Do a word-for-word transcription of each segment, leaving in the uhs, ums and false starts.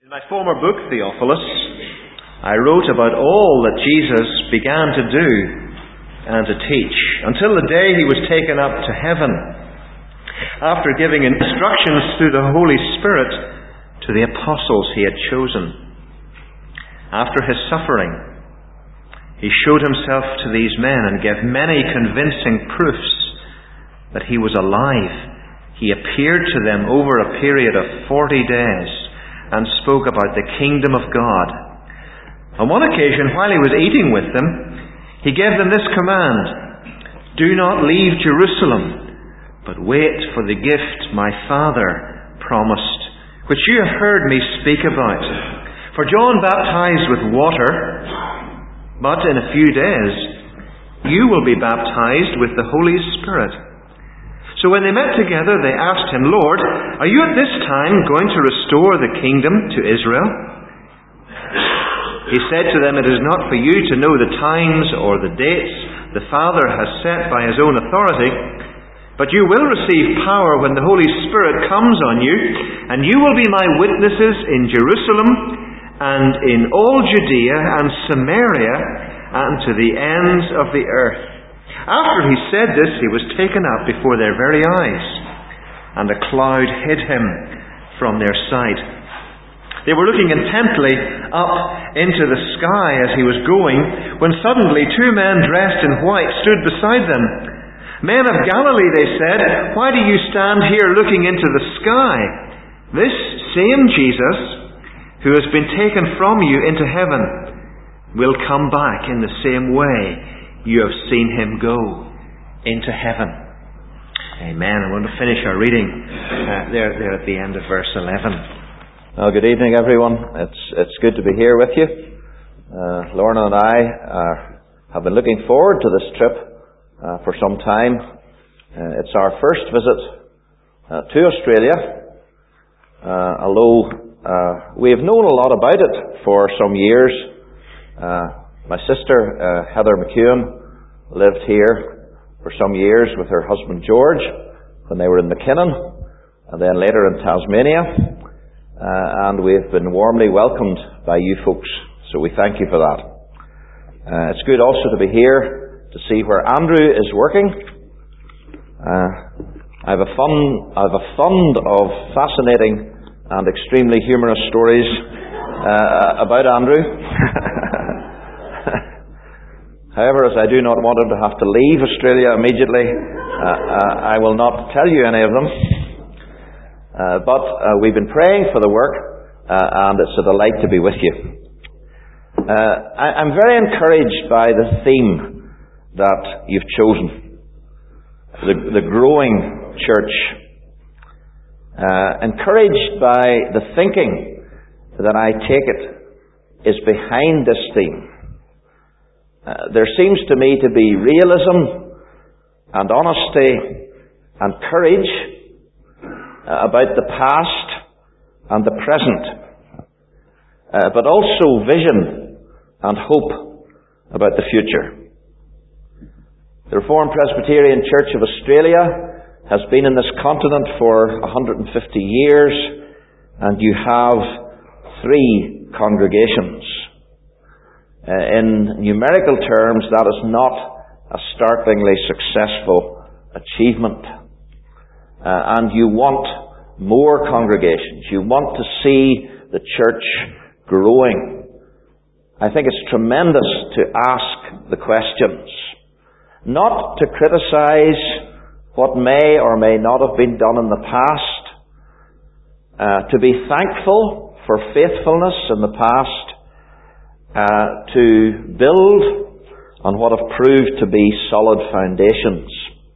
In my former book, Theophilus, I wrote about all that Jesus began to do and to teach, until the day he was taken up to heaven, after giving instructions through the Holy Spirit to the apostles he had chosen. After his suffering, he showed himself to these men and gave many convincing proofs that he was alive. He appeared to them over a period of forty days and spoke about the kingdom of God. On one occasion, while he was eating with them, he gave them this command: "Do not leave Jerusalem, but wait for the gift my Father promised, which you have heard me speak about. For John baptized with water, but in a few days you will be baptized with the Holy Spirit." So when they met together, they asked him, "Lord, are you at this time going to restore the kingdom to Israel?" He said to them, "It is not for you to know the times or the dates the Father has set by his own authority, but you will receive power when the Holy Spirit comes on you, and you will be my witnesses in Jerusalem and in all Judea and Samaria and to the ends of the earth." After he said this, he was taken up before their very eyes, and a cloud hid him from their sight. They were looking intently up into the sky as he was going, when suddenly two men dressed in white stood beside them. "Men of Galilee," they said, "why do you stand here looking into the sky? This same Jesus, who has been taken from you into heaven, will come back in the same way you have seen him go into heaven." Amen. I want to finish our reading uh, there, there at the end of verse eleven. Well, good evening, everyone. It's it's good to be here with you. Uh, Lorna and I uh, have been looking forward to this trip uh, for some time. Uh, it's our first visit uh, to Australia, uh, although uh, we have known a lot about it for some years. Uh, My sister, uh, Heather McEwen, lived here for some years with her husband George when they were in McKinnon, and then later in Tasmania. Uh, and we've been warmly welcomed by you folks, so we thank you for that. Uh, it's good also to be here to see where Andrew is working. Uh, I have a fund, I have a fund of fascinating and extremely humorous stories uh, about Andrew. However, as I do not want him to have to leave Australia immediately, uh, uh, I will not tell you any of them. Uh, but uh, we've been praying for the work, uh, and it's a delight to be with you. Uh, I, I'm very encouraged by the theme that you've chosen, the, the growing church. Uh, encouraged by the thinking that I take it is behind this theme. Uh, there seems to me to be realism and honesty and courage uh, about the past and the present, uh, but also vision and hope about the future. The Reformed Presbyterian Church of Australia has been in this continent for one hundred fifty years, and you have three congregations. Uh, in numerical terms, that is not a startlingly successful achievement. Uh, and you want more congregations. You want to see the church growing. I think it's tremendous to ask the questions, not to criticize what may or may not have been done in the past, uh, to be thankful for faithfulness in the past, Uh, to build on what have proved to be solid foundations.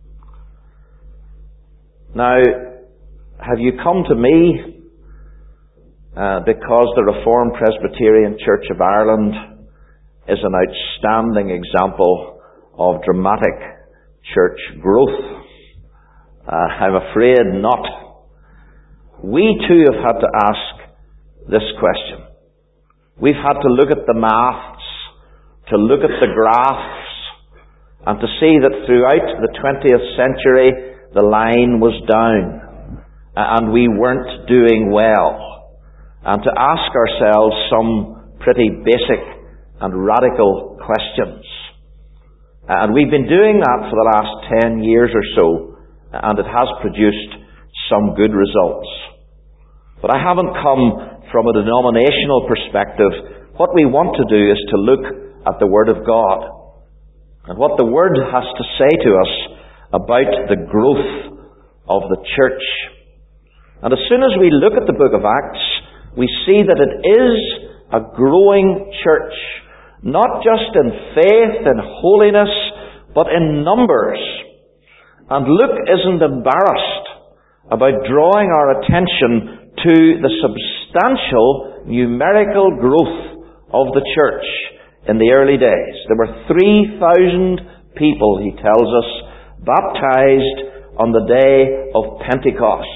Now, have you come to me uh, because the Reformed Presbyterian Church of Ireland is an outstanding example of dramatic church growth? Uh, I'm afraid not. We too have had to ask this question. We've had to look at the maths, to look at the graphs, and to see that throughout the twentieth century the line was down, and we weren't doing well. and to ask ourselves some pretty basic and radical questions. And we've been doing that for the last ten years or so, and it has produced some good results. But I haven't come from a denominational perspective. What we want to do is to look at the Word of God, and what the Word has to say to us about the growth of the church. And as soon as we look at the book of Acts, we see that it is a growing church, not just in faith and holiness, but in numbers. And Luke isn't embarrassed about drawing our attention to the substantial numerical growth of the church in the early days. There were three thousand people, he tells us, baptized on the day of Pentecost.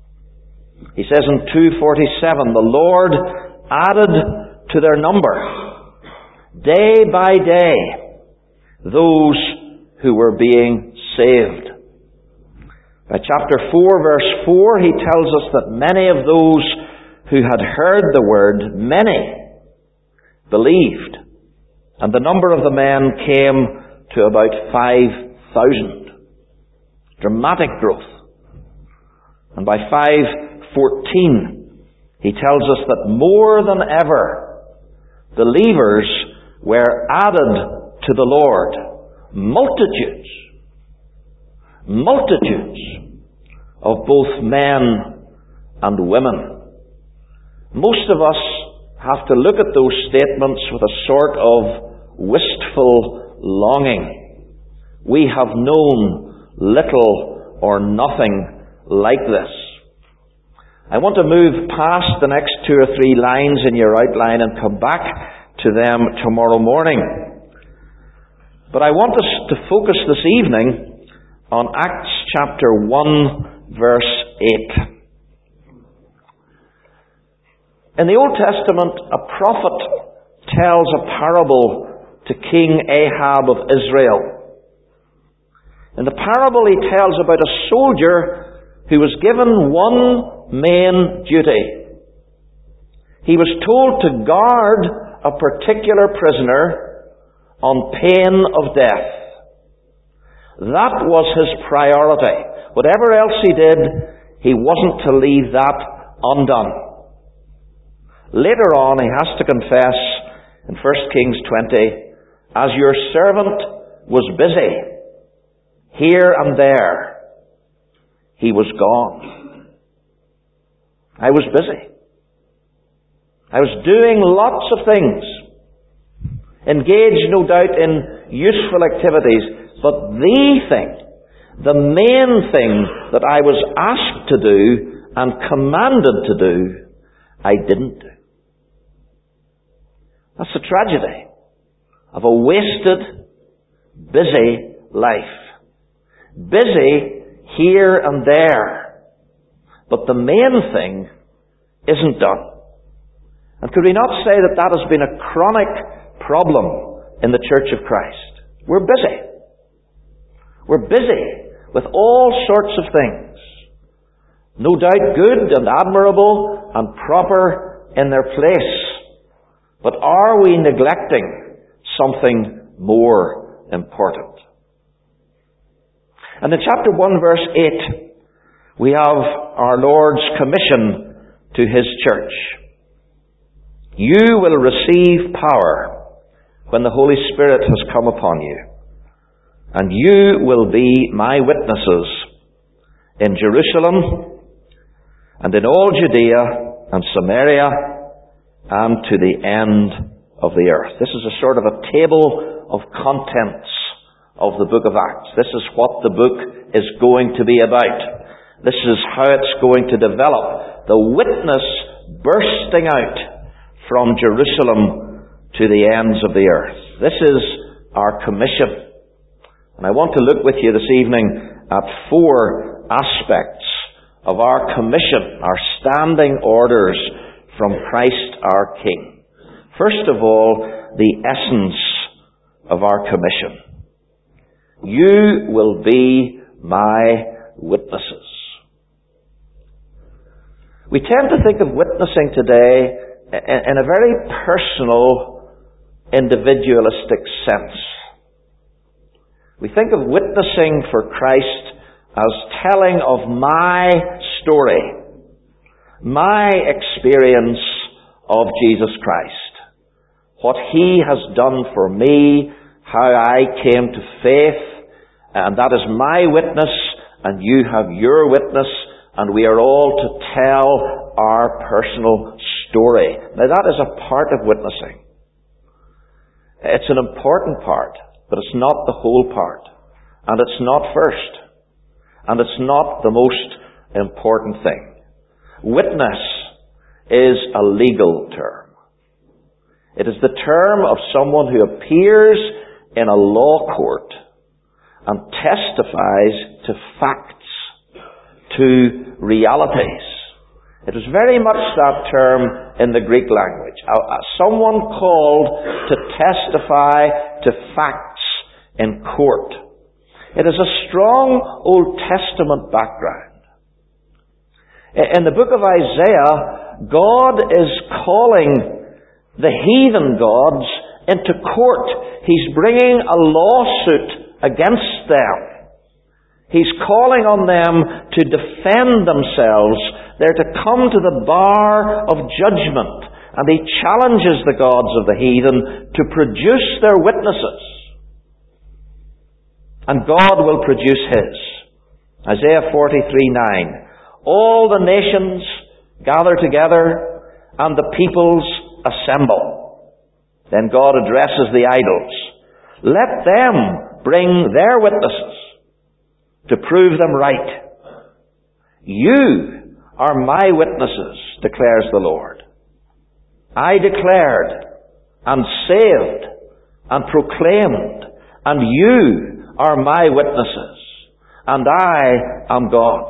He says in two forty-seven, the Lord added to their number, day by day, those who were being saved. By chapter four, verse four, he tells us that many of those who had heard the word, many, believed. And the number of the men came to about five thousand. Dramatic growth. And by five fourteen, he tells us that more than ever, believers were added to the Lord. Multitudes, multitudes of both men and women. Most of us have to look at those statements with a sort of wistful longing. We have known little or nothing like this. I want to move past the next two or three lines in your outline and come back to them tomorrow morning. But I want us to focus this evening on Acts chapter one, verse eight. In the Old Testament, a prophet tells a parable to King Ahab of Israel. In the parable, he tells about a soldier who was given one main duty. He was told to guard a particular prisoner on pain of death. That was his priority. Whatever else he did, he wasn't to leave that undone. Later on, he has to confess in First Kings twenty, as your servant was busy, here and there, he was gone. I was busy. I was doing lots of things, engaged no doubt in useful activities, but the thing, the main thing that I was asked to do and commanded to do, I didn't do. That's the tragedy of a wasted, busy life. Busy here and there, but the main thing isn't done. And could we not say that that has been a chronic problem in the Church of Christ? We're busy. We're busy with all sorts of things. No doubt good and admirable and proper in their place. But are we neglecting something more important? And in chapter one, verse eight, we have our Lord's commission to His church. You will receive power when the Holy Spirit has come upon you, and you will be my witnesses in Jerusalem and in all Judea and Samaria and to the end of the earth. This is a sort of a table of contents of the book of Acts. This is what the book is going to be about. This is how it's going to develop. The witness bursting out from Jerusalem to the ends of the earth. This is our commission. And I want to look with you this evening at four aspects of our commission, our standing orders from Christ our King. First of all, the essence of our commission. You will be my witnesses. We tend to think of witnessing today in a very personal, individualistic sense. We think of witnessing for Christ as telling of my story, my experience of Jesus Christ, what He has done for me, how I came to faith, and that is my witness, and you have your witness, and we are all to tell our personal story. Now that is a part of witnessing. It's an important part, but it's not the whole part. And it's not first. And it's not the most important thing. Witness is a legal term. It is the term of someone who appears in a law court and testifies to facts, to realities. It is very much that term in the Greek language. Someone called to testify to facts in court. It is a strong Old Testament background. In the book of Isaiah, God is calling the heathen gods into court. He's bringing a lawsuit against them. He's calling on them to defend themselves. They're to come to the bar of judgment. And He challenges the gods of the heathen to produce their witnesses. And God will produce His. Isaiah forty-three nine. All the nations gather together and the peoples assemble. Then God addresses the idols. Let them bring their witnesses to prove them right. You are my witnesses, declares the Lord. I declared and saved and proclaimed, and you are my witnesses, and I am God.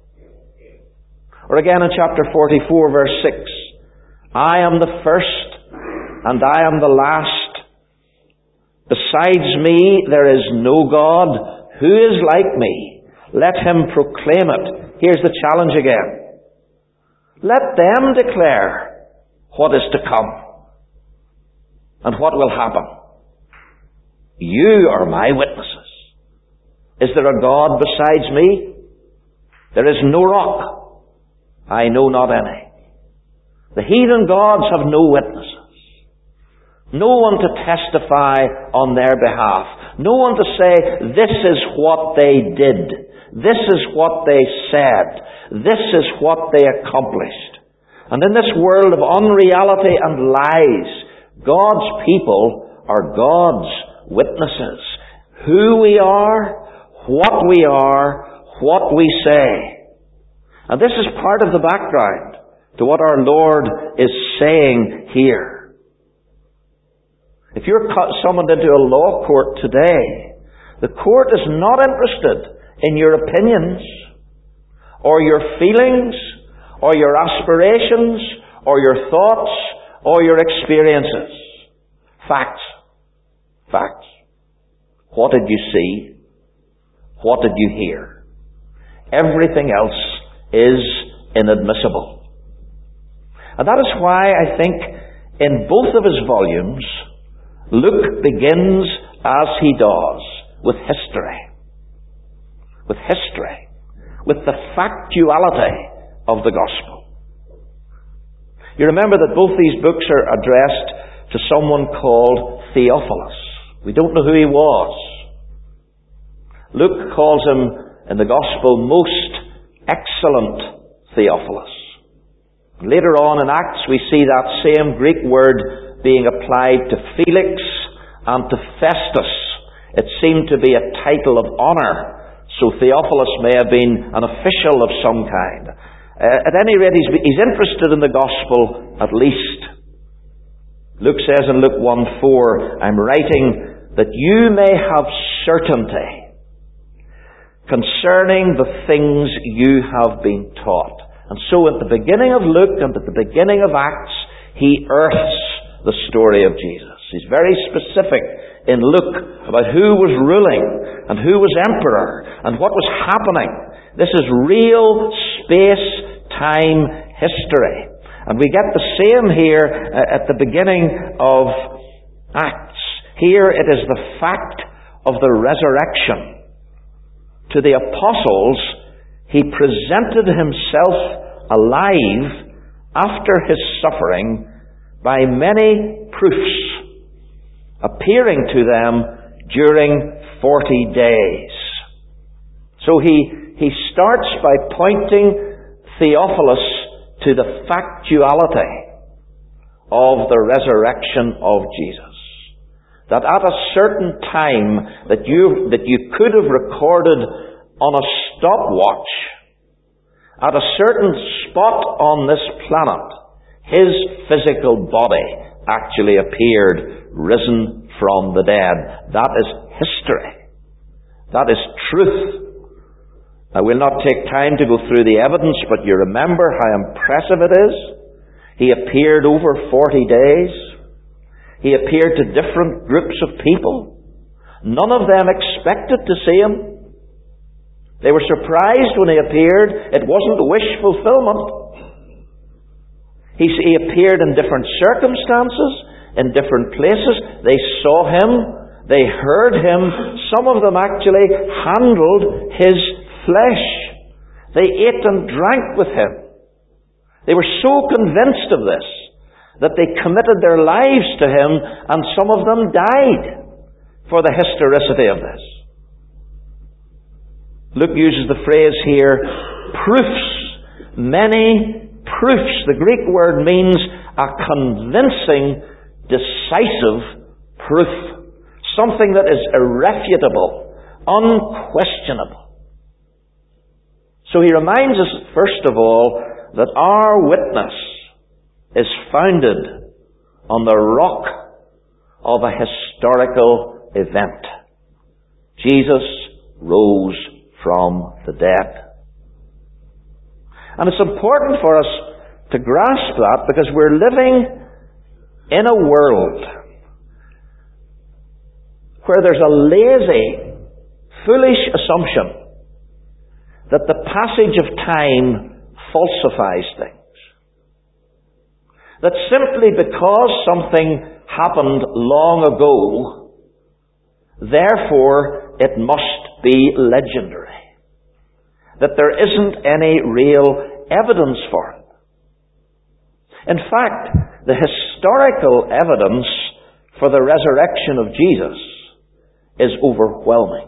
Or again in chapter forty-four, verse six, I am the first, and I am the last. Besides me, there is no God. Who is like me? Let him proclaim it. Here's the challenge again. Let them declare what is to come and what will happen. You are my witnesses. Is there a God besides me? There is no rock. I know not any. The heathen gods have no witnesses. No one to testify on their behalf. No one to say, this is what they did. This is what they said. This is what they accomplished. And in this world of unreality and lies, God's people are God's witnesses. Who we are, what we are, what we say. And this is part of the background to what our Lord is saying here. If you're summoned into a law court today, the court is not interested in your opinions, or your feelings, or your aspirations, or your thoughts, or your experiences. Facts. Facts. What did you see? What did you hear? Everything else is inadmissible. And that is why I think in both of his volumes, Luke begins as he does, with history. With history. With the factuality of the gospel. You remember that both these books are addressed to someone called Theophilus. We don't know who he was. Luke calls him in the gospel most excellent Theophilus. Later on in Acts we see that same Greek word being applied to Felix and to Festus. It seemed to be a title of honour, so Theophilus may have been an official of some kind. Uh, at any rate, he's, he's interested in the gospel at least. Luke says in Luke one four, I'm writing that you may have certainty concerning the things you have been taught. And so at the beginning of Luke and at the beginning of Acts, he earths the story of Jesus. He's very specific in Luke about who was ruling and who was emperor and what was happening. This is real space-time history. And we get the same here at the beginning of Acts. Here it is the fact of the resurrection. To the apostles, he presented himself alive after his suffering by many proofs, appearing to them during forty days. So he, he starts by pointing Theophilus to the factuality of the resurrection of Jesus. That at a certain time that you, that you could have recorded on a stopwatch, at a certain spot on this planet, his physical body actually appeared risen from the dead. That is history. That is truth. I will not take time to go through the evidence, but you remember how impressive it is. He appeared over forty days. He appeared to different groups of people. None of them expected to see him. They were surprised when he appeared. It wasn't wish fulfillment. He, he appeared in different circumstances, in different places. They saw him. They heard him. Some of them actually handled his flesh. They ate and drank with him. They were so convinced of this that they committed their lives to him, and some of them died for the historicity of this. Luke uses the phrase here, proofs. Many proofs. The Greek word means a convincing, decisive proof. Something that is irrefutable, unquestionable. So he reminds us, first of all, that our witness is founded on the rock of a historical event. Jesus rose from the dead. And it's important for us to grasp that because we're living in a world where there's a lazy, foolish assumption that the passage of time falsifies things. That simply because something happened long ago, therefore it must be legendary. That there isn't any real evidence for it. In fact, the historical evidence for the resurrection of Jesus is overwhelming.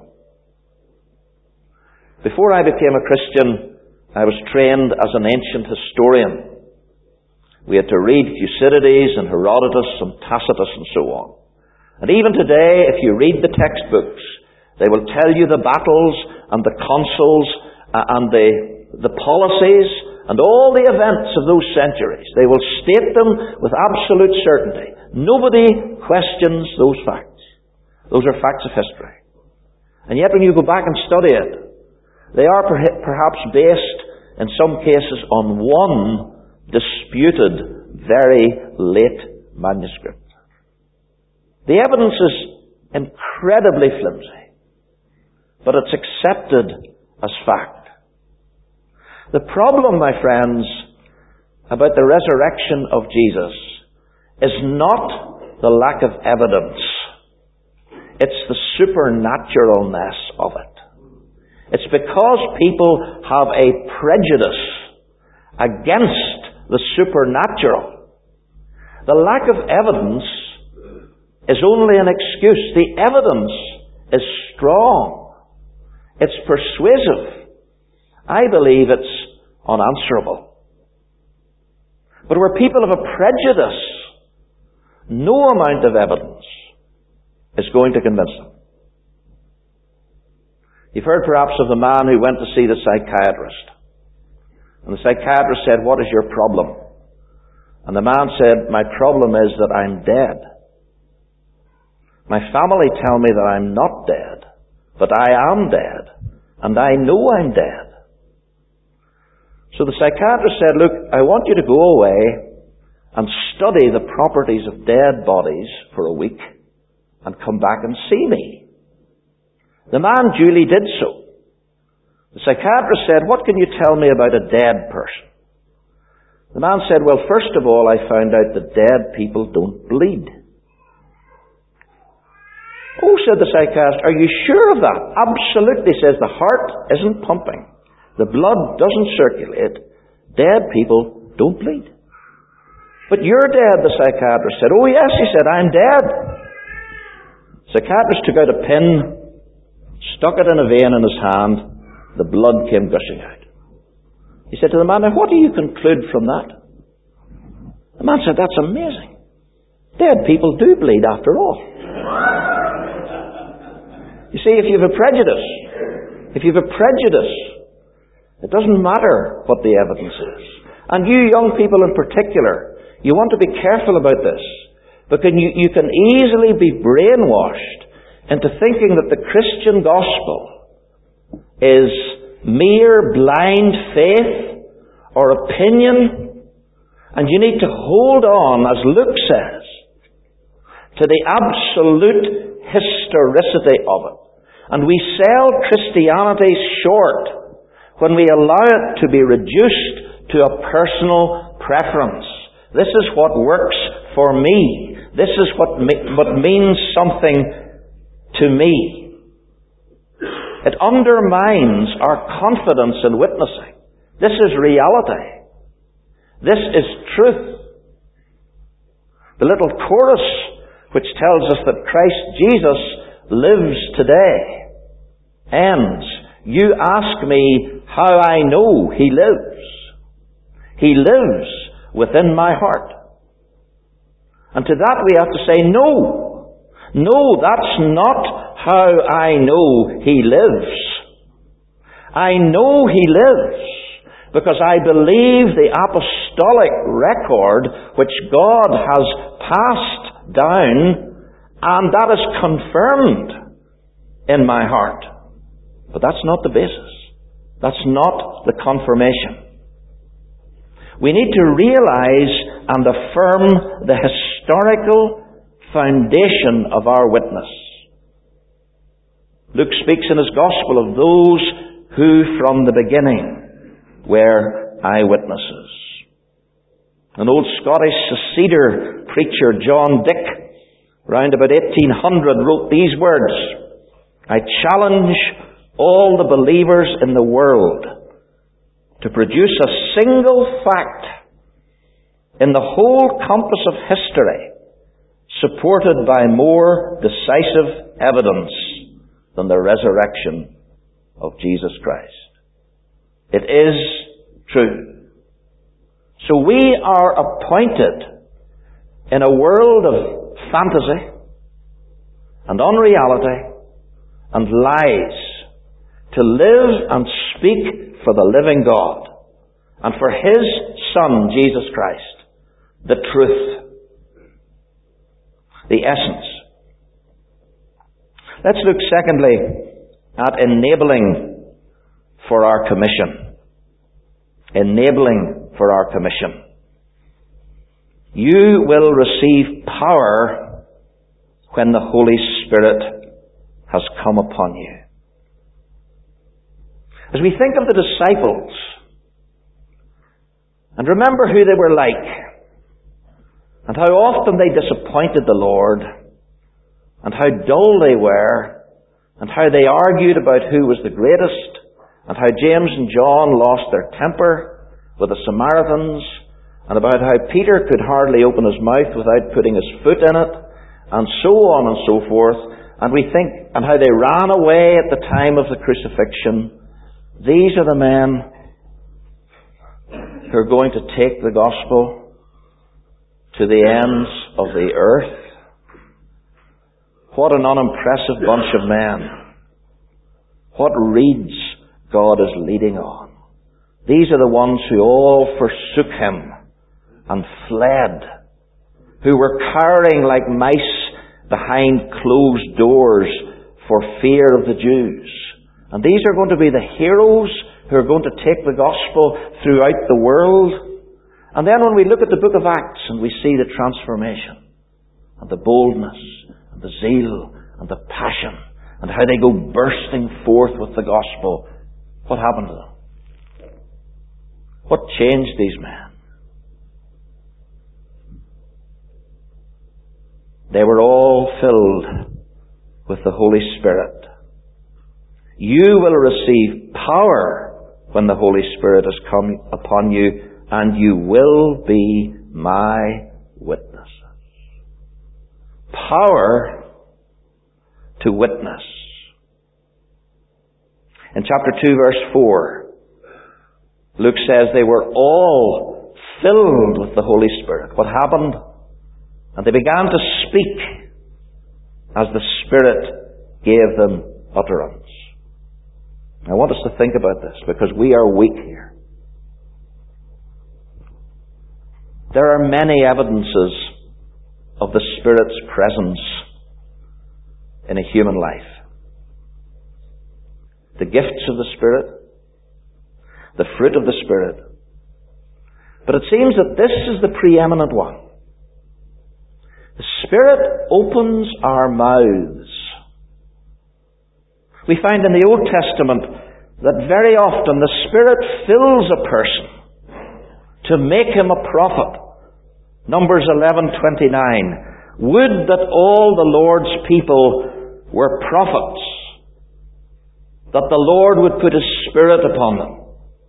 Before I became a Christian, I was trained as an ancient historian. We had to read Thucydides and Herodotus and Tacitus and so on. And even today, if you read the textbooks, they will tell you the battles and the consuls and the, the policies and all the events of those centuries. They will state them with absolute certainty. Nobody questions those facts. Those are facts of history. And yet when you go back and study it, they are perhaps based, in some cases, on one disputed, very late manuscript. The evidence is incredibly flimsy, but it's accepted as fact. The problem, my friends, about the resurrection of Jesus is not the lack of evidence. It's the supernaturalness of it. It's because people have a prejudice against the supernatural. The lack of evidence is only an excuse. The evidence is strong. It's persuasive. I believe it's unanswerable. But where people have a prejudice, no amount of evidence is going to convince them. You've heard perhaps of the man who went to see the psychiatrist. And the psychiatrist said, "What is your problem?" And the man said, "My problem is that I'm dead. My family tell me that I'm not dead, but I am dead, and I know I'm dead." So the psychiatrist said, "Look, I want you to go away and study the properties of dead bodies for a week and come back and see me." The man duly did so. The psychiatrist said, "What can you tell me about a dead person?" The man said, well, first of all, I found out that dead people don't bleed. Oh, said the psychiatrist, are you sure of that? Absolutely, says the heart isn't pumping. The blood doesn't circulate. Dead people don't bleed. But you're dead, the psychiatrist said. Oh yes, he said, I'm dead. The psychiatrist took out a pin, stuck it in a vein in his hand. The blood came gushing out. He said to the man, now what do you conclude from that? The man said, that's amazing. Dead people do bleed after all. You see, if you have a prejudice, if you have a prejudice, it doesn't matter what the evidence is. And you young people in particular, you want to be careful about this, because you, you can easily be brainwashed into thinking that the Christian gospel is mere blind faith or opinion, and you need to hold on, as Luke says, to the absolute historicity of it. And we sell Christianity short when we allow it to be reduced to a personal preference. This is what works for me. This is what, what means something to me. It undermines our confidence in witnessing. This is reality. This is truth. The little chorus which tells us that Christ Jesus lives today ends. You ask me how I know He lives. He lives within my heart. And to that we have to say, no. No, that's not how I know He lives. I know He lives because I believe the apostolic record which God has passed down, and that is confirmed in my heart. But that's not the basis. That's not the confirmation. We need to realize and affirm the historical foundation of our witness. Luke speaks in his Gospel of those who from the beginning were eyewitnesses. An old Scottish Seceder preacher, John Dick, round about eighteen hundred, wrote these words: I challenge all the believers in the world to produce a single fact in the whole compass of history supported by more decisive evidence than the resurrection of Jesus Christ. It is true. So we are appointed in a world of fantasy and unreality and lies to live and speak for the living God and for His Son, Jesus Christ, the truth, the essence. Let's look secondly at enabling for our commission. Enabling for our commission. You will receive power when the Holy Spirit has come upon you. As we think of the disciples, and remember who they were like, and how often they disappointed the Lord, and how dull they were, and how they argued about who was the greatest, and how James and John lost their temper with the Samaritans, and about how Peter could hardly open his mouth without putting his foot in it, and so on and so forth. And we think, and how they ran away at the time of the crucifixion. These are the men who are going to take the gospel to the ends of the earth. What an unimpressive bunch of men. What reeds God is leading on. These are the ones who all forsook Him and fled, who were cowering like mice behind closed doors for fear of the Jews. And these are going to be the heroes who are going to take the gospel throughout the world. And then when we look at the book of Acts and we see the transformation and the boldness and the zeal and the passion and how they go bursting forth with the gospel, what happened to them? What changed these men? they were all filled with the Holy Spirit. You will receive power when the Holy Spirit has come upon you, and you will be my witnesses. Power to witness. In chapter two, verse four, Luke says they were all filled with the Holy Spirit. What happened? And they began to speak as the Spirit gave them utterance. I want us to think about this, because we are weak here. There are many evidences of the Spirit's presence in a human life. The gifts of the Spirit, the fruit of the Spirit. But it seems that this is the preeminent one. The Spirit opens our mouths. We find in the Old Testament that very often the Spirit fills a person to make him a prophet. Numbers eleven twenty-nine. Would that all the Lord's people were prophets, that the Lord would put His Spirit upon them.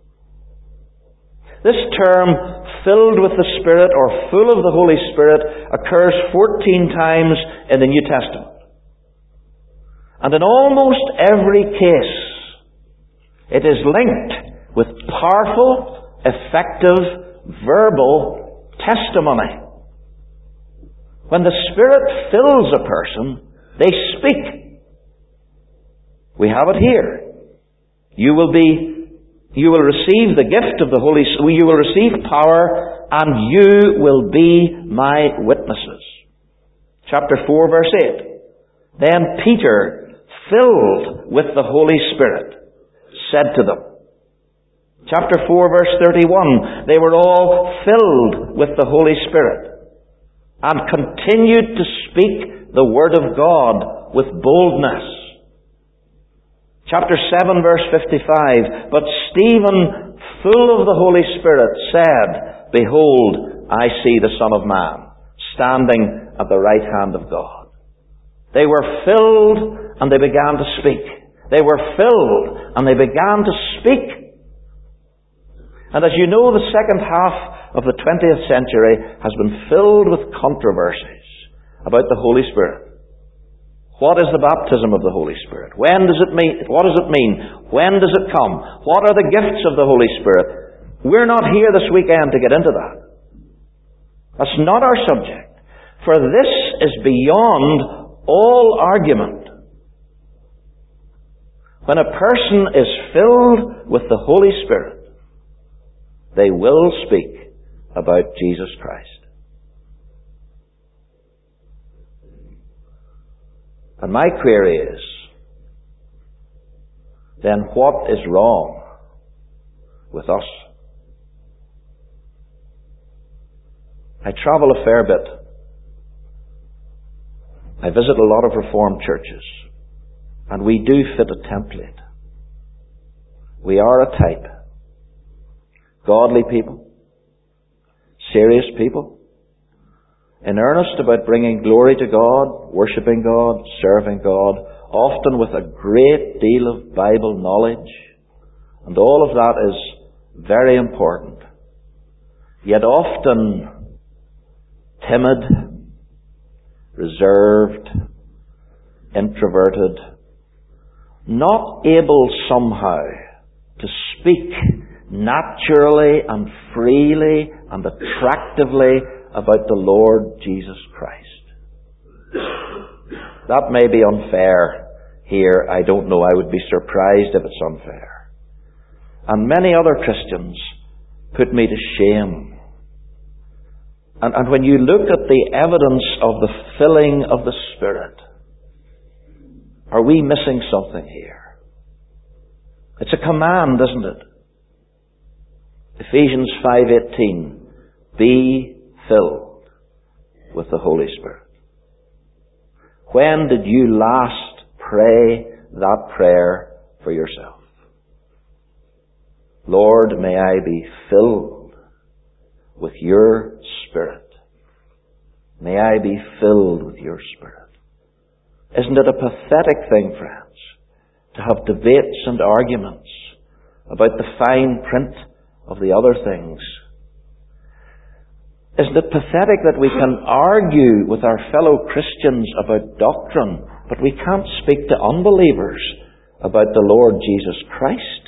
This term, filled with the Spirit or full of the Holy Spirit, occurs fourteen times in the New Testament. And in almost every case, it is linked with powerful, effective, verbal testimony. When the Spirit fills a person, they speak. We have it here. You will be, you will receive the gift of the Holy Spirit. You will receive power, and you will be my witnesses. Chapter four, verse eight. Then Peter, filled with the Holy Spirit, said to them. Chapter four, verse thirty-one. They were all filled with the Holy Spirit and continued to speak the word of God with boldness. Chapter seven, verse fifty-five. But Stephen, full of the Holy Spirit, said, Behold, I see the Son of Man standing at the right hand of God. They were filled and they began to speak. They were filled and they began to speak. And as you know, the second half of the twentieth century has been filled with controversies about the Holy Spirit. What is the baptism of the Holy Spirit? When does it mean? What does it mean? When does it come? What are the gifts of the Holy Spirit? We're not here this weekend to get into that. That's not our subject. For this is beyond all argument. When a person is filled with the Holy Spirit, they will speak about Jesus Christ. And my query is, then what is wrong with us? I travel a fair bit. I visit a lot of Reformed churches. And we do fit a template. We are a type. Godly people. Serious people. In earnest about bringing glory to God, worshipping God, serving God, often with a great deal of Bible knowledge. And all of that is very important. Yet often timid, reserved, introverted, not able somehow to speak naturally and freely and attractively about the Lord Jesus Christ. That may be unfair here. I don't know. I would be surprised if it's unfair. And many other Christians put me to shame. And, and when you look at the evidence of the filling of the Spirit, are we missing something here? It's a command, isn't it? Ephesians five eighteen. Be filled with the Holy Spirit. When did you last pray that prayer for yourself? Lord, may I be filled with your Spirit. May I be filled with your Spirit. Isn't it a pathetic thing, friends, to have debates and arguments about the fine print of the other things? Isn't it pathetic that we can argue with our fellow Christians about doctrine, but we can't speak to unbelievers about the Lord Jesus Christ?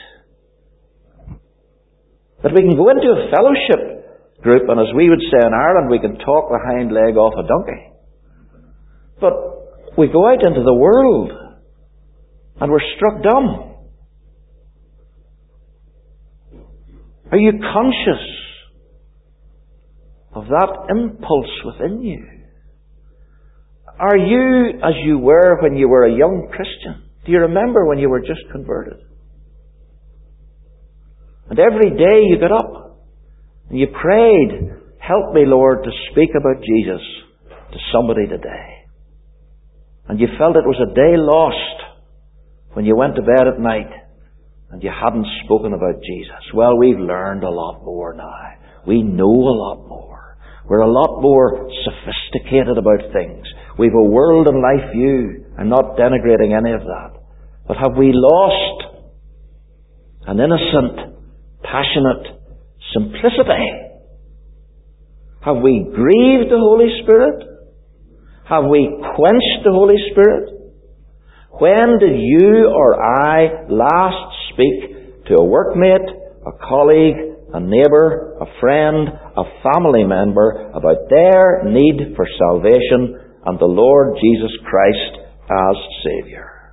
That we can go into a fellowship group, and as we would say in Ireland, we can talk the hind leg off a donkey. But we go out into the world, and we're struck dumb. Are you conscious of that impulse within you? Are you as you were when you were a young Christian? Do you remember when you were just converted? And every day you got up and you prayed, help me, Lord, to speak about Jesus to somebody today. And you felt it was a day lost when you went to bed at night and you hadn't spoken about Jesus. Well, we've learned a lot more now. We know a lot more. We're a lot more sophisticated about things. We've a world and life view. I'm not denigrating any of that. But have we lost an innocent, passionate simplicity? Have we grieved the Holy Spirit? Have we quenched the Holy Spirit? When did you or I last speak to a workmate, a colleague, a neighbour, a friend, a family member about their need for salvation and the Lord Jesus Christ as Saviour?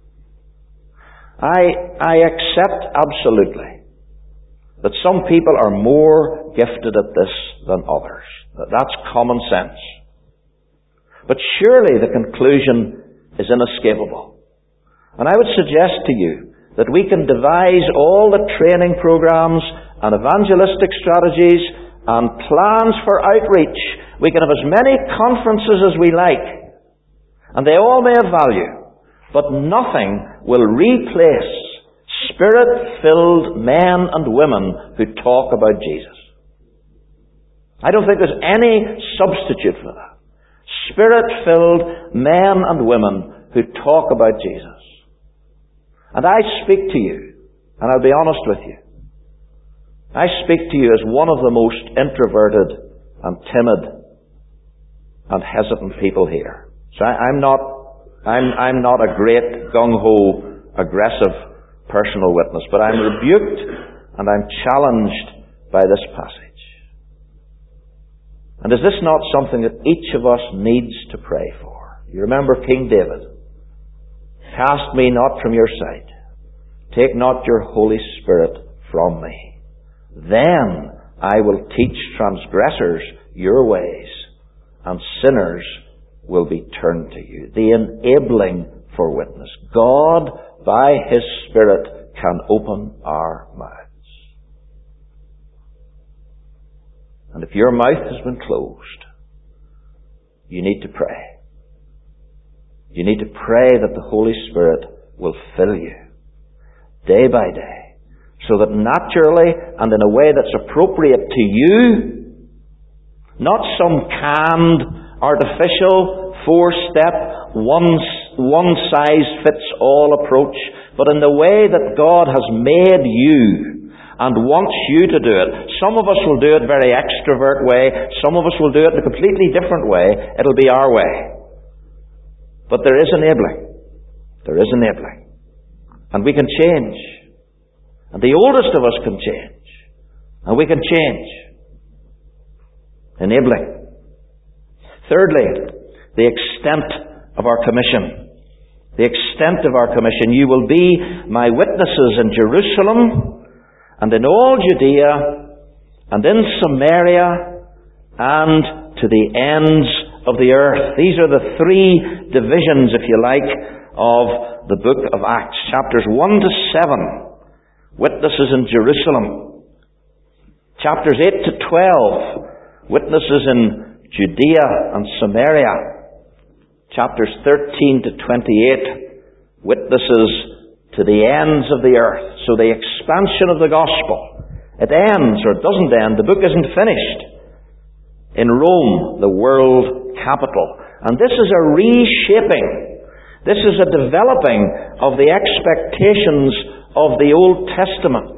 I, I accept absolutely that some people are more gifted at this than others. That's common sense. But surely the conclusion is inescapable. And I would suggest to you that we can devise all the training programs and evangelistic strategies and plans for outreach. We can have as many conferences as we like, and they all may have value, but nothing will replace Spirit-filled men and women who talk about Jesus. I don't think there's any substitute for that. Spirit-filled men and women who talk about Jesus. And I speak to you, and I'll be honest with you, I speak to you as one of the most introverted and timid and hesitant people here. So I, I'm not, I'm, I'm not a great gung-ho, aggressive personal witness, but I'm rebuked and I'm challenged by this passage. And is this not something that each of us needs to pray for? You remember King David. Cast me not from your sight. Take not your Holy Spirit from me. Then I will teach transgressors your ways, and sinners will be turned to you. The enabling for witness. God, by His Spirit, can open our mouths. And if your mouth has been closed, you need to pray. You need to pray that the Holy Spirit will fill you day by day, so that naturally and in a way that's appropriate to you, not some canned, artificial, four-step, one, one-size-fits-all approach, but in the way that God has made you and wants you to do it. Some of us will do it very extrovert way. Some of us will do it in a completely different way. It'll be our way. But there is enabling. There is enabling. And we can change. And the oldest of us can change. And we can change. Enabling. Thirdly, the extent of our commission. The extent of our commission. You will be my witnesses in Jerusalem, and in all Judea, and in Samaria, and to the ends of the earth. These are the three divisions, if you like, of the book of Acts. Chapters one to seven, witnesses in Jerusalem. Chapters eight to twelve, witnesses in Judea and Samaria. Chapters thirteen to twenty-eight, witnesses to the ends of the earth. So the expansion of the gospel. It ends, or it doesn't end. The book isn't finished. In Rome, the world capital. And this is a reshaping. This is a developing of the expectations of the Old Testament.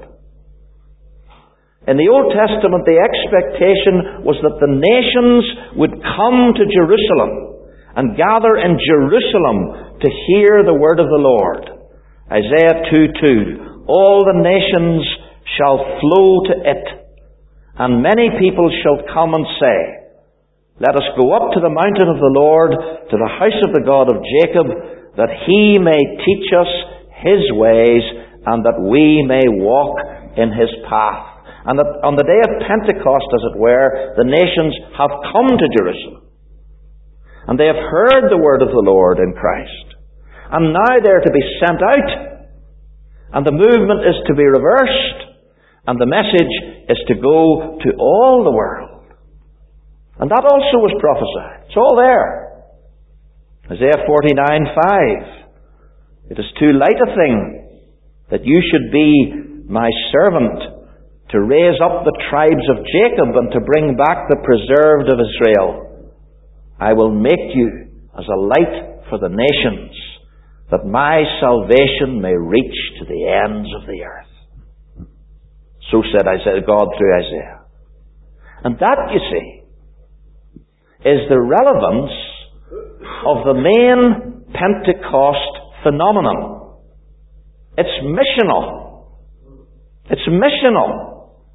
In the Old Testament, the expectation was that the nations would come to Jerusalem and gather in Jerusalem to hear the word of the Lord. Isaiah two two, all the nations shall flow to it, and many people shall come and say, let us go up to the mountain of the Lord, to the house of the God of Jacob, that he may teach us his ways, and that we may walk in his path. And that on the day of Pentecost, as it were, the nations have come to Jerusalem. And they have heard the word of the Lord in Christ. And now they're to be sent out. And the movement is to be reversed. And the message is to go to all the world. And that also was prophesied. It's all there. Isaiah forty-nine five. It is too light a thing that you should be my servant, to raise up the tribes of Jacob and to bring back the preserved of Israel. I will make you as a light for the nations, that my salvation may reach to the ends of the earth. So said Isaiah, God through Isaiah. And that, you see, is the relevance of the main Pentecost phenomenon. It's missional. It's missional.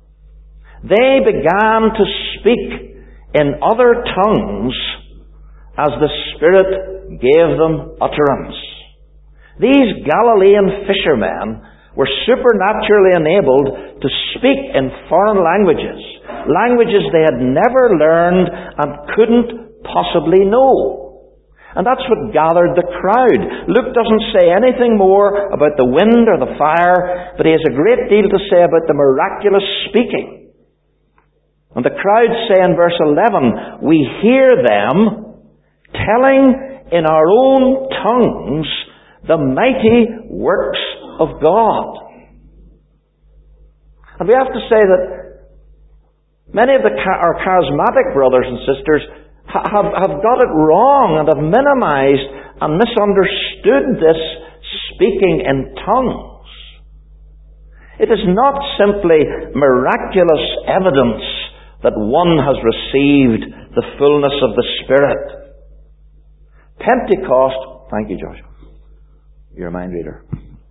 They began to speak in other tongues as the Spirit gave them utterance. These Galilean fishermen were supernaturally enabled to speak in foreign languages, languages they had never learned and couldn't possibly know. And that's what gathered the crowd. Luke doesn't say anything more about the wind or the fire, but he has a great deal to say about the miraculous speaking. And the crowd say in verse eleven, we hear them telling in our own tongues the mighty works of God. And we have to say that many of the, our charismatic brothers and sisters have, have got it wrong and have minimized and misunderstood this speaking in tongues. It is not simply miraculous evidence that one has received the fullness of the Spirit. Pentecost, thank you, Joshua. You're a mind reader.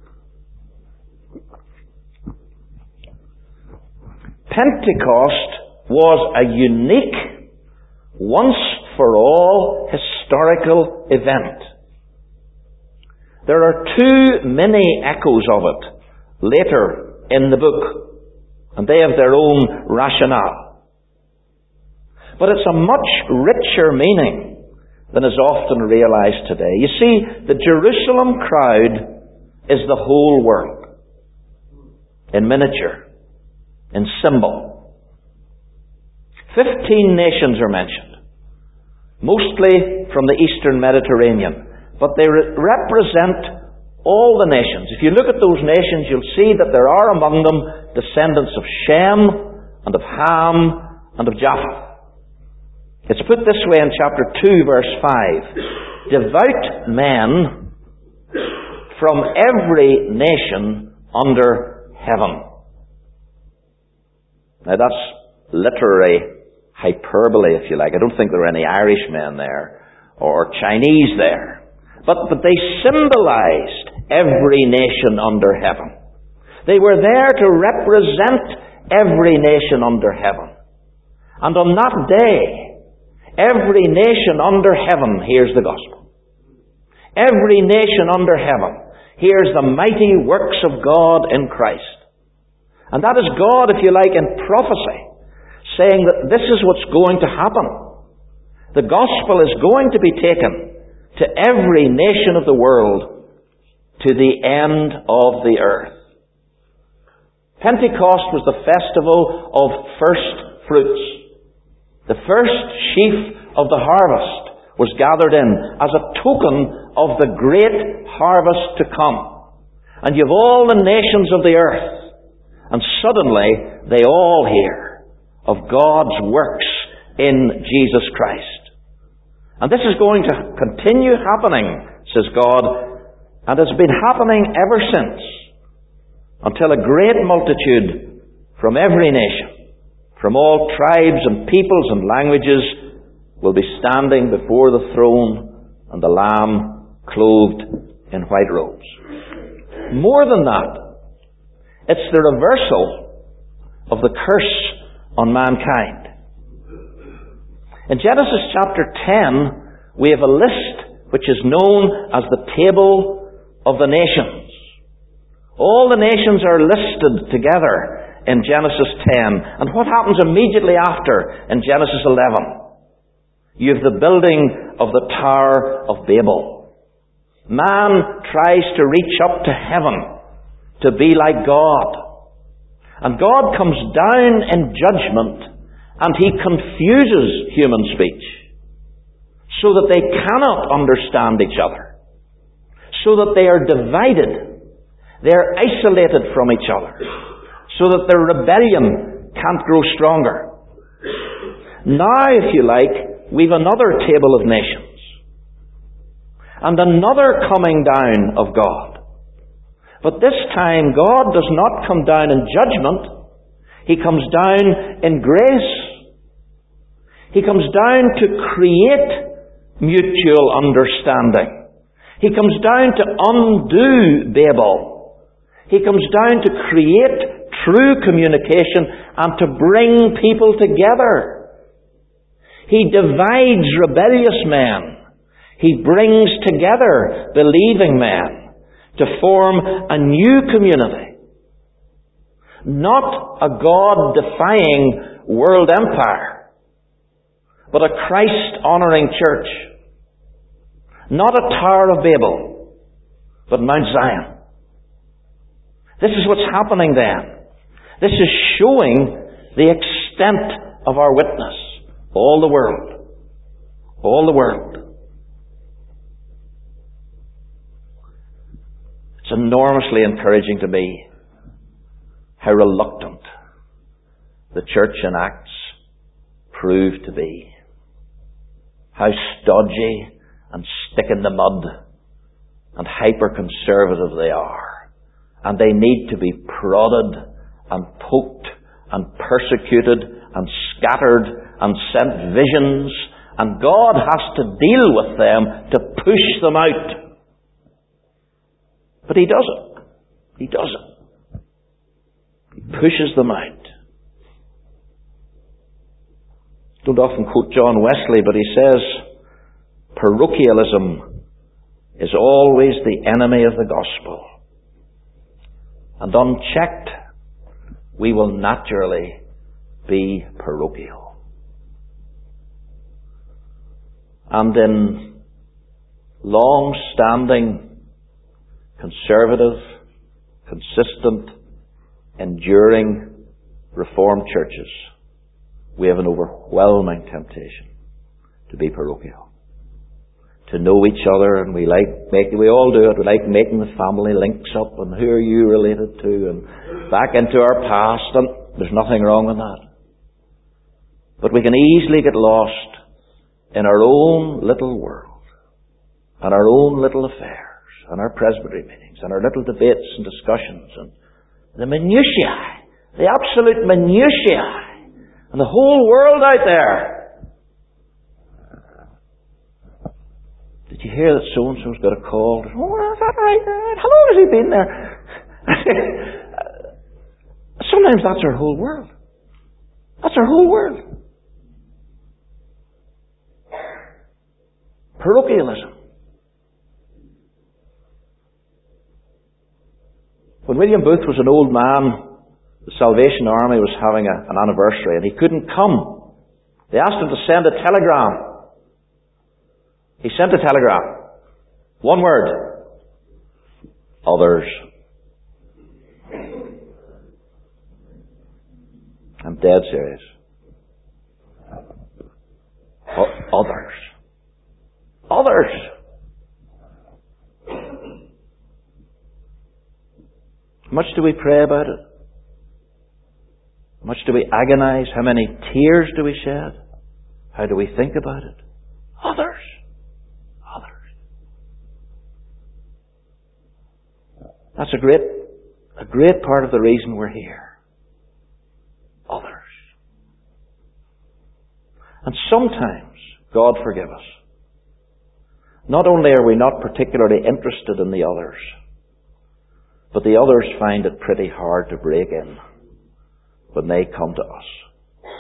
Pentecost was a unique, once-for-all historical event. There are too many echoes of it later in the book, and they have their own rationale. But it's a much richer meaning than is often realized today. You see, the Jerusalem crowd is the whole world, in miniature, in symbol. Fifteen nations are mentioned, mostly from the Eastern Mediterranean, but they re- represent all the nations. If you look at those nations, you'll see that there are among them descendants of Shem and of Ham and of Japheth. It's put this way in chapter two, verse five. Devout men from every nation under heaven. Now that's literary hyperbole, if you like. I don't think there are any Irishmen there or Chinese there. But, but they symbolized every nation under heaven. They were there to represent every nation under heaven. And on that day, every nation under heaven hears the gospel. Every nation under heaven hears the mighty works of God in Christ. And that is God, if you like, in prophecy, saying that this is what's going to happen. The gospel is going to be taken to every nation of the world, to the end of the earth. Pentecost was the festival of first fruits. The first sheaf of the harvest was gathered in as a token of the great harvest to come. And you have all the nations of the earth, and suddenly they all hear of God's works in Jesus Christ. And this is going to continue happening, says God, and it's been happening ever since, until a great multitude from every nation, from all tribes and peoples and languages, will be standing before the throne and the Lamb clothed in white robes. More than that, it's the reversal of the curse on mankind. In Genesis chapter ten, we have a list which is known as the Table of the Nations. All the nations are listed together in Genesis ten. And what happens immediately after in Genesis eleven? You have the building of the Tower of Babel. Man tries to reach up to heaven to be like God. And God comes down in judgment and He confuses human speech so that they cannot understand each other, so that they are divided, they are isolated from each other, so that their rebellion can't grow stronger. Now, if you like, we've another table of nations and another coming down of God. But this time, God does not come down in judgment. He comes down in grace. He comes down to create mutual understanding. He comes down to undo Babel. He comes down to create true communication and to bring people together. He divides rebellious men. He brings together believing men to form a new community. Not a God-defying world empire, but a Christ-honoring church. Not a Tower of Babel, but Mount Zion. This is what's happening then. This is showing the extent of our witness. All the world. All the world. It's enormously encouraging to me how reluctant the church in Acts proved to be. How stodgy and stick in the mud and hyper-conservative they are. And they need to be prodded and poked and persecuted and scattered and sent visions. And God has to deal with them to push them out. But He doesn't. He doesn't. He pushes them out. Don't often quote John Wesley, but he says, parochialism is always the enemy of the gospel. And unchecked, we will naturally be parochial. And in long-standing, conservative, consistent, enduring Reformed churches, we have an overwhelming temptation to be parochial. To know each other, and we like making, we all do it, we like making the family links up, and who are you related to, and back into our past, and there's nothing wrong with that. But we can easily get lost in our own little world, and our own little affairs, and our presbytery meetings, and our little debates and discussions, and the minutiae, the absolute minutiae, and the whole world out there. Did you hear that so-and-so's got a call? Oh, is that right? How long has he been there? Sometimes that's our whole world. That's our whole world. Parochialism. When William Booth was an old man, the Salvation Army was having a, an anniversary and he couldn't come. They asked him to send a telegram. He sent a telegram. One word. Others. I'm dead serious. O- others. Others. How much do we pray about it? How much do we agonize? How many tears do we shed? How do we think about it? Others. That's a great, a great part of the reason we're here. Others. And sometimes, God forgive us, not only are we not particularly interested in the others, but the others find it pretty hard to break in when they come to us.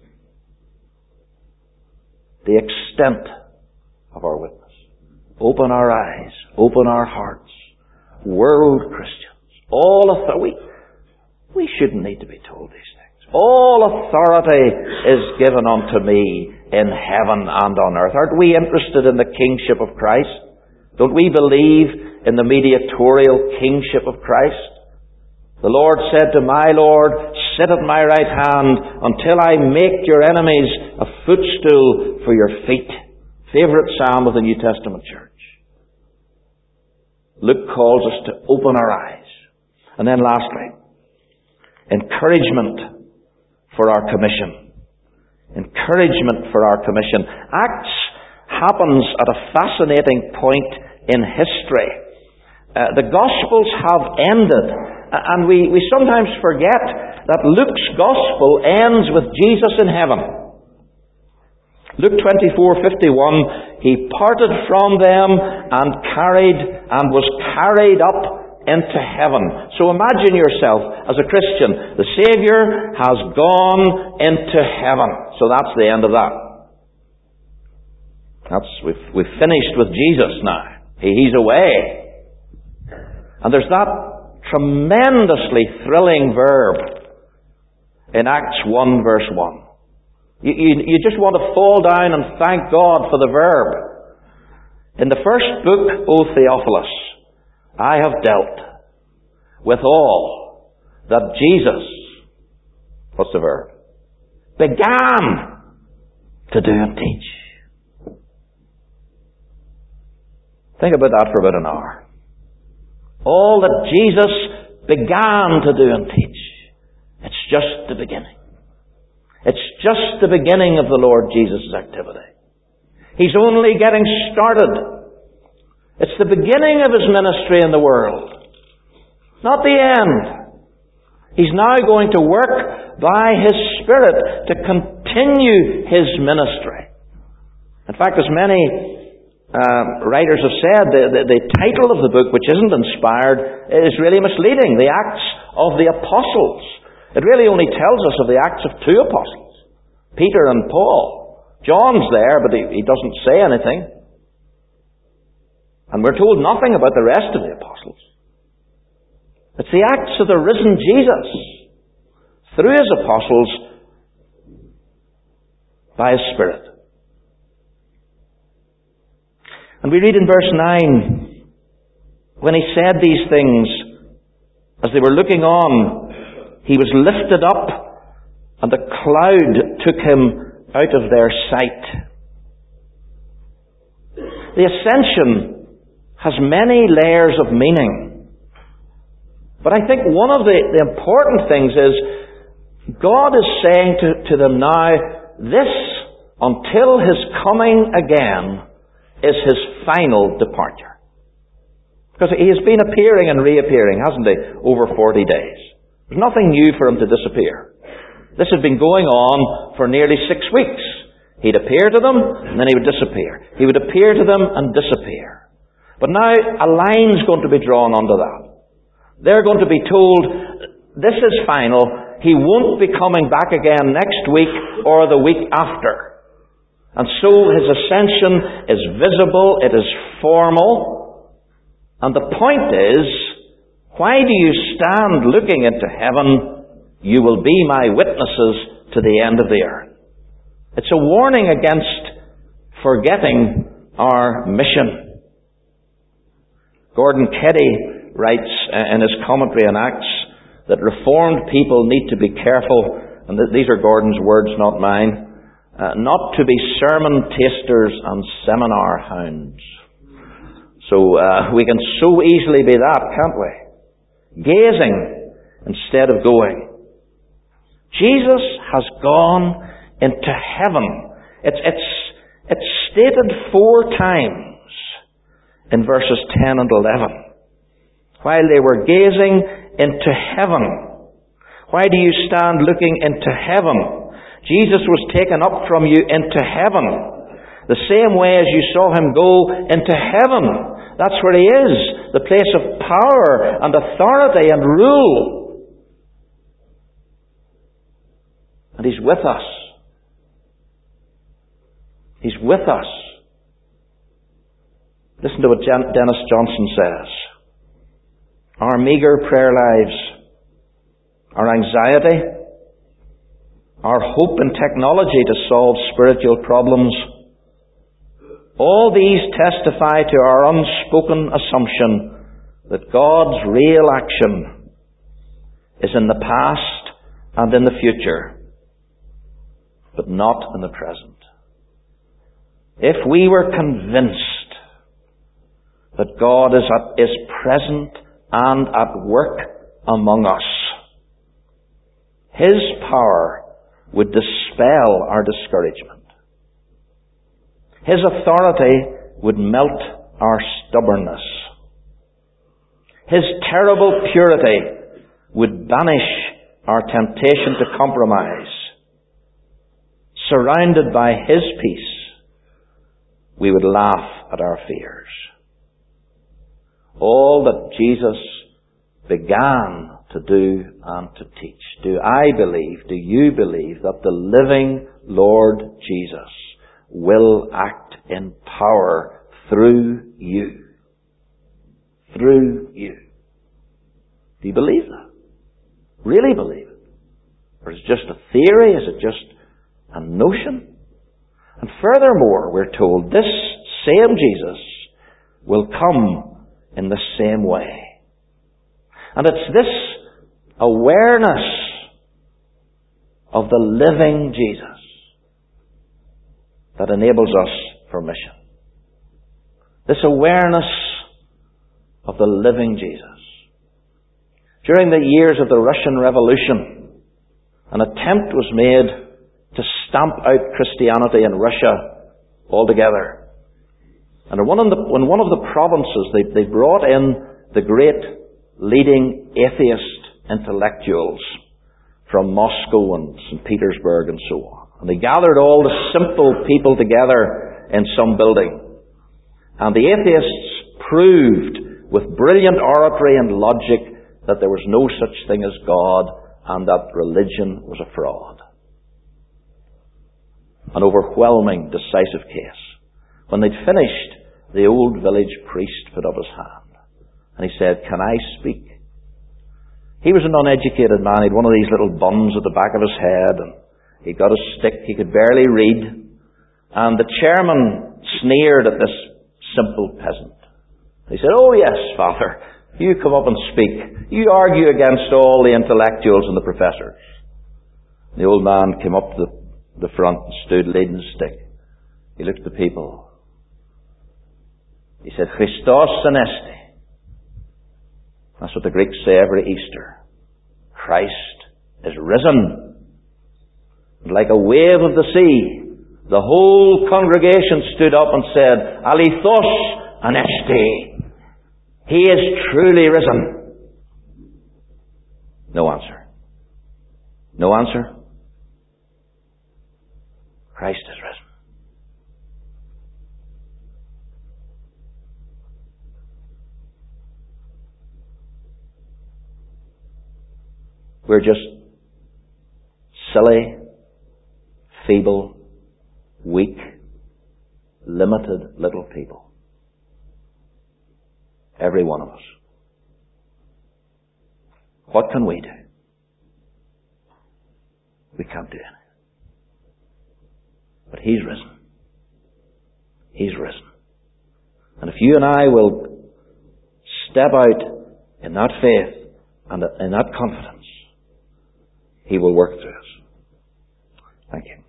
The extent of our witness. Open our eyes, open our hearts. World Christians, all authority. We, we shouldn't need to be told these things. All authority is given unto me in heaven and on earth. Aren't we interested in the kingship of Christ? Don't we believe in the mediatorial kingship of Christ? The Lord said to my Lord, sit at my right hand until I make your enemies a footstool for your feet. Favorite psalm of the New Testament church. Luke calls us to open our eyes. And then lastly, encouragement for our commission. Encouragement for our commission. Acts happens at a fascinating point in history. Uh, the Gospels have ended, and we, we sometimes forget that Luke's Gospel ends with Jesus in heaven. Luke twenty-four fifty-one, he parted from them and carried and was carried up into heaven. So imagine yourself as a Christian. The Saviour has gone into heaven. So that's the end of that. That's we've we've finished with Jesus now. He, he's away. And there's that tremendously thrilling verb in Acts one verse one. You, you, you just want to fall down and thank God for the verb. In the first book, O Theophilus, I have dealt with all that Jesus, what's the verb? Began to do and teach. Think about that for about an hour. All that Jesus began to do and teach. It's just the beginning. It's just the beginning of the Lord Jesus' activity. He's only getting started. It's the beginning of His ministry in the world. Not the end. He's now going to work by His Spirit to continue His ministry. In fact, as many uh, writers have said, the, the, the title of the book, which isn't inspired, is really misleading. The Acts of the Apostles. It really only tells us of the acts of two apostles, Peter and Paul. John's there, but he, he doesn't say anything. And we're told nothing about the rest of the apostles. It's the acts of the risen Jesus, through His apostles, by His Spirit. And we read in verse nine, when He said these things, as they were looking on, He was lifted up, and the cloud took Him out of their sight. The ascension has many layers of meaning. But I think one of the, the important things is, God is saying to, to them now, this, until His coming again, is His final departure. Because He has been appearing and reappearing, hasn't He, over forty days. There's nothing new for Him to disappear. This had been going on for nearly six weeks. He'd appear to them, and then He would disappear. He would appear to them and disappear. But now a line's going to be drawn onto that. They're going to be told, this is final. He won't be coming back again next week or the week after. And so His ascension is visible, it is formal. And the point is, why do you stand looking into heaven? You will be my witnesses to the end of the earth. It's a warning against forgetting our mission. Gordon Keddy writes in his commentary on Acts that Reformed people need to be careful, and these are Gordon's words, not mine, uh, not to be sermon tasters and seminar hounds. So uh, we can so easily be that, can't we? Gazing instead of going. Jesus has gone into heaven. It's, it's, it's stated four times in verses ten and eleven. while they were gazing into heaven. Why do you stand looking into heaven? Jesus was taken up from you into heaven. The same way as you saw him go into heaven. That's where he is. The place of power and authority and rule. And he's with us. He's with us. Listen to what Dennis Johnson says. Our meager prayer lives, our anxiety, our hope in technology to solve spiritual problems, all these testify to our unspoken assumption that God's real action is in the past and in the future, but not in the present. If we were convinced that God is, at, is present and at work among us, His power would dispel our discouragement. His authority would melt our stubbornness. His terrible purity would banish our temptation to compromise. Surrounded by His peace, we would laugh at our fears. All that Jesus began to do and to teach. Do I believe, do you believe that the living Lord Jesus will act in power through you? Through you. Do you believe that? Really believe it? Or is it just a theory? Is it just a notion? And furthermore, we're told this same Jesus will come in the same way. And it's this awareness of the living Jesus that enables us for mission. This awareness of the living Jesus. During the years of the Russian Revolution, an attempt was made to stamp out Christianity in Russia altogether. And in one of the, in one of the provinces, they, they brought in the great leading atheist intellectuals from Moscow and Saint Petersburg and so on. And they gathered all the simple people together in some building. And the atheists proved with brilliant oratory and logic that there was no such thing as God and that religion was a fraud. An overwhelming, decisive case. When they'd finished, the old village priest put up his hand. And he said, "Can I speak?" He was an uneducated man. He had one of these little buns at the back of his head. And he got a stick. He could barely read. And the chairman sneered at this simple peasant. He said, "Oh yes, Father, you come up and speak. You argue against all the intellectuals and the professors." The old man came up to the the front and stood leading the stick. He looked at the people. He said, "Christos anesti." That's what the Greeks say every Easter. Christ is risen. And like a wave of the sea, the whole congregation stood up and said, "Alithos anesti." He is truly risen. No answer. No answer. Christ is risen. We're just silly, feeble, weak, limited little people. Every one of us. What can we do? We can't do anything. But He's risen. He's risen. And if you and I will step out in that faith and in that confidence, He will work through us. Thank you.